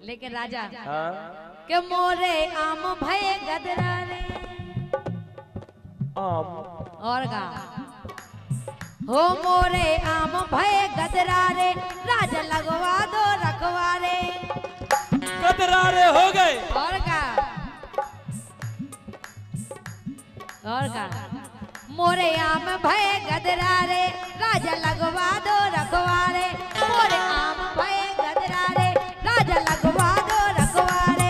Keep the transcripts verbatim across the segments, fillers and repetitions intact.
लेकिन राजा हाँ के मोरे आम भय गदरा रे आम और का हो मोरे आम भय गदरा रे राजा लगवा दो रखवारे गदरारे हो गए और का और का मोरे आम भय गदरा रे राजा लगवा दो रखवारे मोरे आम भय गदरा रे राजा लगवा दो रखवारे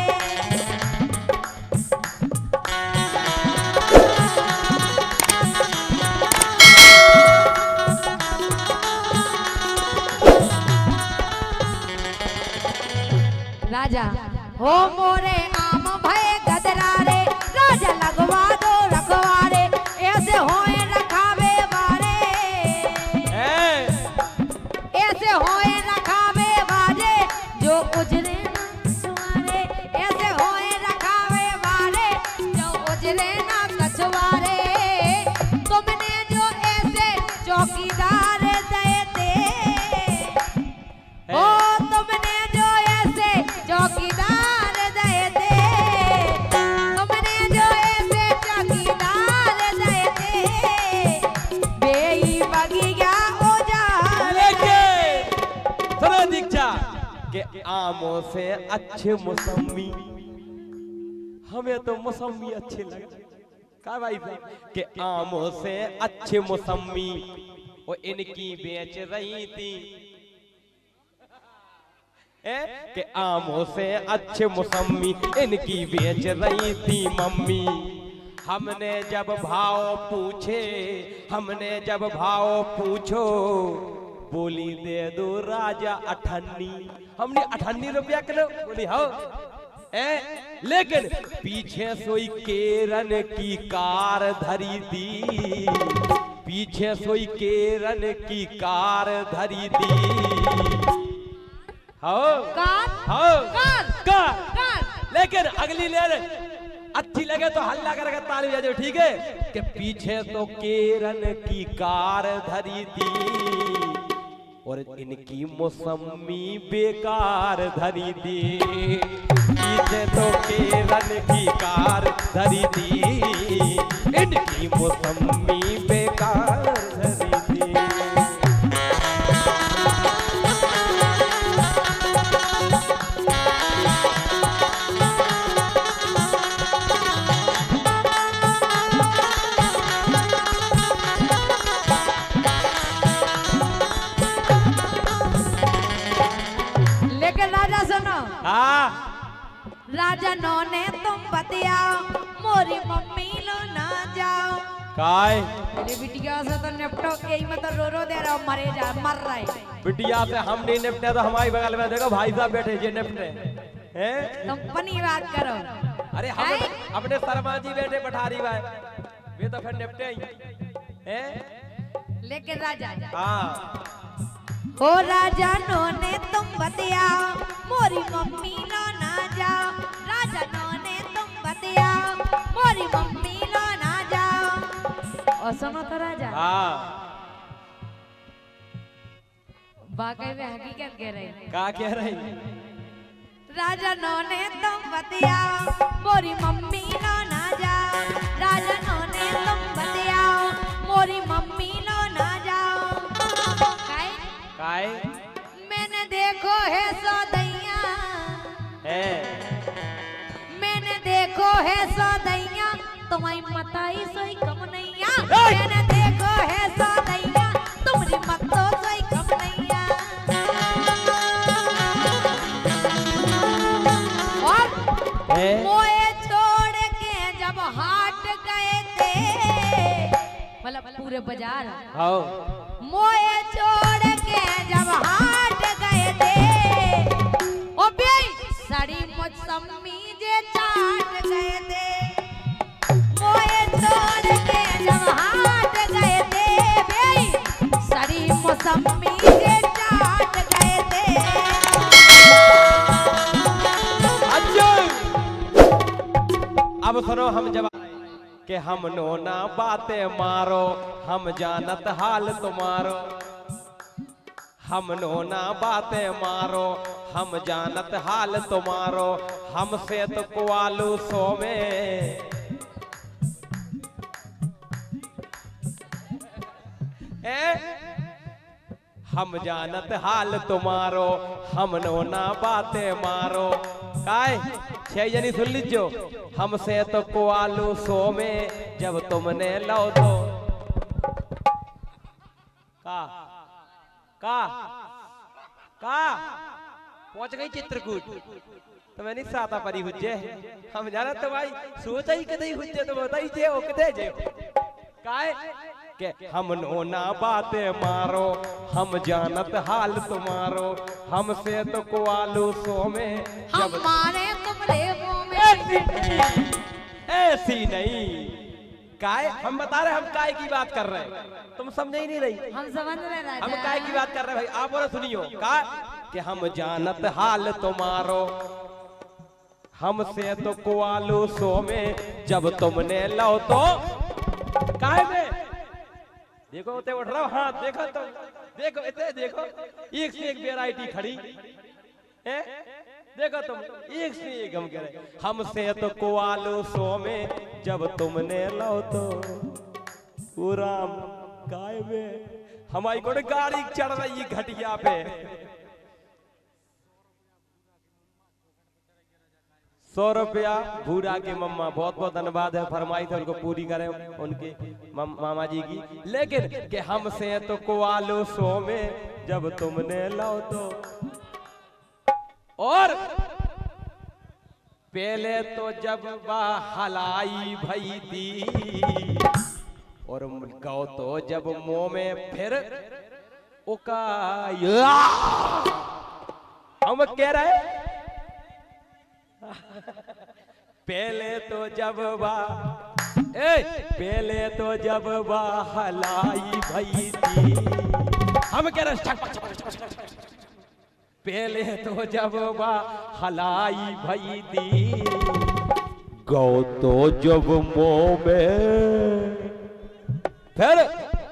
राजा हो मोरे आम भय गदरा रे राजा लगवा दो रखवारे ऐसे होए रखावे वारे ऐसे होए रखावे वारे जो उजरे ना कछुआरे ऐसे होए रखावे वारे जो उजरे ना कछुआरे तुमने जो ऐसे चौकीदार दे दे ओ तुमने जो ऐसे चौकीदार दे दे तुमने जो ऐसे चौकीदार दे दे बेई बगिया ओ जा लेके सुनो दीक्षा के आमों से अच्छे मौसमी हमें तो मौसमी अच्छे लगे का भाई के आमों से अच्छे मौसमी वो इनकी बेच रही थी ए? के आमों से अच्छे मौसमी इनकी बेच रही थी मम्मी हमने जब भाव पूछे हमने जब भाव पूछो बोली दे दो राजा अठन्नी हमने अठन्नी रुपया किलो बोली हो ए लेकिन पीछे सोई केरन की कार धरी दी पीछे सोई केरन की कार धरी दी हो कार हो कार कार कार लेकिन अगली ले अच्छी लगे तो हल्ला करके ताली बजा दो ठीक है कि पीछे तो केरन की कार धरी थी और इनकी मौसमी बेकार धरी थी पीछे तो केरन की कार धरी थी इनकी मौसमी बेकार धरी थी हाँ राजा नो ने तुम बतियाओ मोरी मम्मी लो ना जाओ काय मेरी बिटिया से तो निपटो यही मत रो रो दे रहा मरे जा मर रहे बिटिया से हम नहीं निपटे तो हमारी बगल में देखो भाई साहब बैठे जे निपटे हैं तुम अपनी बात करो अरे हम अपने शर्मा जी बैठे पठारी भाई वे तो फिर निपटे ही हैं लेकिन राजा हाँ हो राजा नो ने तुम बतियाओ मोरी मम्मी लो ना जाओ राजा नो ने तुम बतियाओ मोरी मम्मी लो ना जाओ और सुनो तो राजा हाँ वाकई में हकीकत कह रहे क्या कह रही राजा नो ने तुम बतियाओ मोरी मम्मी लो ना जाओ राजा नो ने तुम बतियाओ मोरी मम्मी लो ना जाओ काय काय मैंने देखो है सौदैया है मैंने देखो है सौदैया तुम्हारी मताई सोई कम नैया मैंने देखो है सौदैया तुम्हारी मत तो सोई कम नैया और मोए छोड़ के जब हाट गए थे मतलब पूरे बाजार हाँ मोए छोड़ के जब हाट गए थे ओ बे सड़ी मौसमी जे चाट गए थे मोए छोड़ के जब हाट गए थे बे सड़ी मौसमी जे चाट गए थे अच्छा अब सुनो हम जब के हम नो ना बातें मारो हम जानत हाल तुम्हारो हम नो ना बातें मारो हम जानत हाल तुम्हारो, हमसे तो कुआलू सो में। ए? हम जानत हाल तुम्हारो, हम नो ना बातें मारो। काय छह जनी सुन लीजो, हमसे तो कुआलू सो में, जब तुमने लो दो का का का पहुंच गई चित्रकूट। तो मैंने साता परी हुज्जे हम जाना तो भाई सोचा ही कदई हुज्जे तो बताई जे ओ कदे जे काय के हम नो ना बातें मारो, हम जानत हाल तुम्हारो, हमसे तो कुआलू सो में, जब हमारे तुमरे मुंह में। ऐसी नहीं, ऐसी नहीं। काय हम बता रहे, हम काय की बात कर रहे हैं, तुम समझ ही नहीं रही। हम समझ रहे राजा। हम काय की बात कर रहे हैं भाई, आप और सुनियो। का कि हम जानत हाल तुम्हारो, हमसे तो कुआलू सो में, जब तुमने लो तो काय में देखो ते उठ रहा हाथ देखो तो देखो इतने देखो एक से एक वैरायटी खड़ी है। देखो तुम एक से एक हम कह रहे, हमसे तो कुआलू सो में, जब तुमने लो तो पूरा काय में। हमारी को गाड़ी चढ़ रही घटिया पे। सौ रुपया भूरा की मम्मा, बहुत बहुत धन्यवाद है, फरमाई थे उनको पूरी करें उनके मामा जी की। लेकिन कि हमसे तो कुआलू सो में, जब तुमने लो तो। और पहले तो जब हलाई भई थी, और गौ तो जब मुंह में, फिर उका हम कह रहे पहले तो जब बा ए पहले तो जब बा हलाई भई थी, हम कह रहे पहले तो जब बा हलाई भई थी, गौ तो जब मुंह में, फिर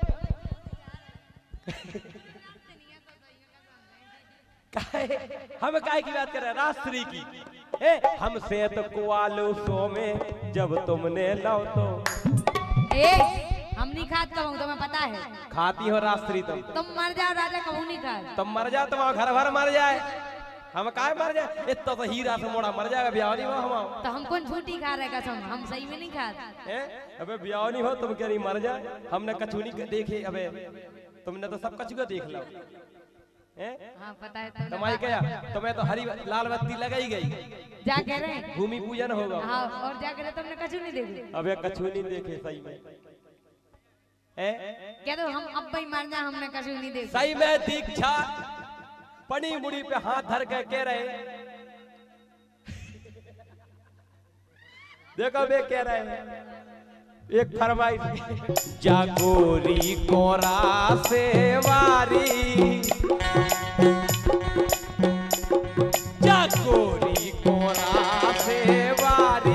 हम काय की बात कर रहे हैं, राष्ट्री की। ए, हमसे तो कुआलू सो में, जब तुमने लो तो। ए, हम नहीं खात कहूँ, तुम्हें पता है। खाती हो राष्ट्री तुम। तुम मर जाओ राजा, कहूँ नहीं खात। तुम मर जाओ, तुम्हारा घर भर मर जाए, हम काय मर जाए। इतना तो हीरा से मोड़ा मर जाएगा, ब्याह नहीं हो हम। तो हम कौन झूठी खा रहे कसम, हम सही में नहीं खाते। अबे ब्याह नहीं हो, तुम कह रही मर जाए। हमने कछु नहीं देखे, अबे तुमने तो सब कछु को देख लो। हाँ पता है तो। तुम्हारी क्या, तुम्हें तो हरी लाल बत्ती लगाई गई। जा कह रहे हैं भूमि पूजन होगा। हाँ, और जा कह रहे तुमने कछु नहीं देखे। अबे कछु नहीं देखे सही में। ए? क्या तो हम अब भाई मर जाए, हमने कछु नहीं देखे। सही में दीक्षा पनी मुड़ी पे हाथ धर के कह रहे, देखो वे कह रहे हैं एक फरमाइश, जागोरी कोरा से वारी, जागोरी कोरा से वारी,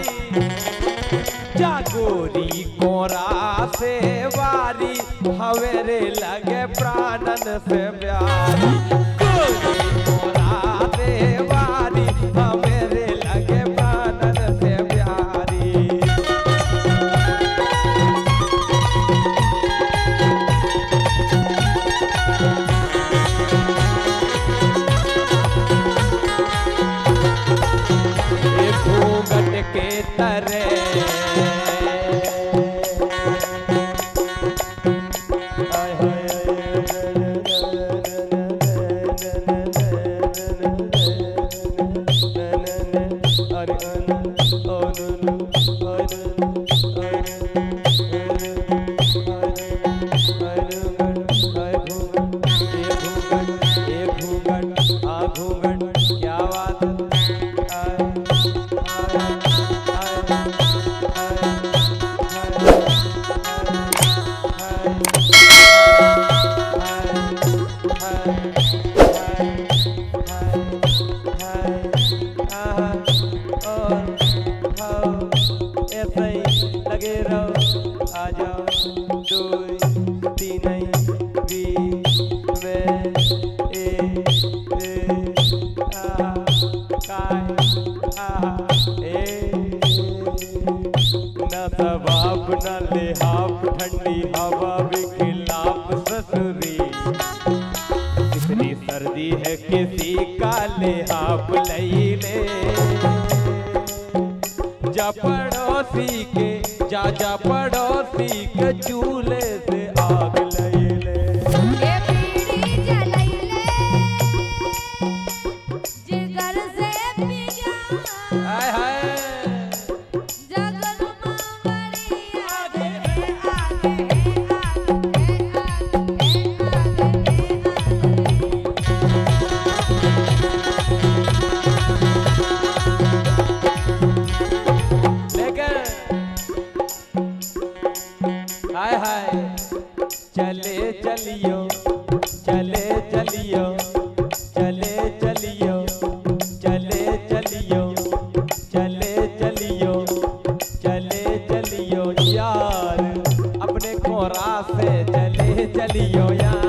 जागोरी कोरा से वारी, हवेरे लगे प्राणन से प्यारी, गोरी कोरा से वारी, हवेरे लगे प्राणन से प्यारी। के तरे क्या बात और ए न सबाब न लिहाफ ठंडी हवा भी खिलाफ ससुरी इतनी सर्दी है किसी का लिहाफ लई ले जा पड़ोसी के जा जा पड़ोसी के चूल्हे से आग लई ले ये बीड़ी जलाई ले जिगर से पिया हाय हाय जगन मां बड़ी आगे आगे आगे लेकिन हाय हाय चले चलियो चले चलियो चले चलियो चले चलियो चले चलियो चले चलियो यार अपने खोरा से चले चलियो यार